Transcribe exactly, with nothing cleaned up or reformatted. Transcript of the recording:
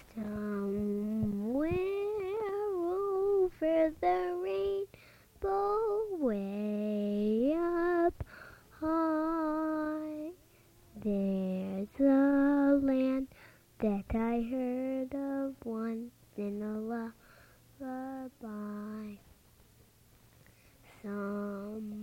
Somewhere over the rainbow, way up high, there's a land that I heard of once in a lullaby. Some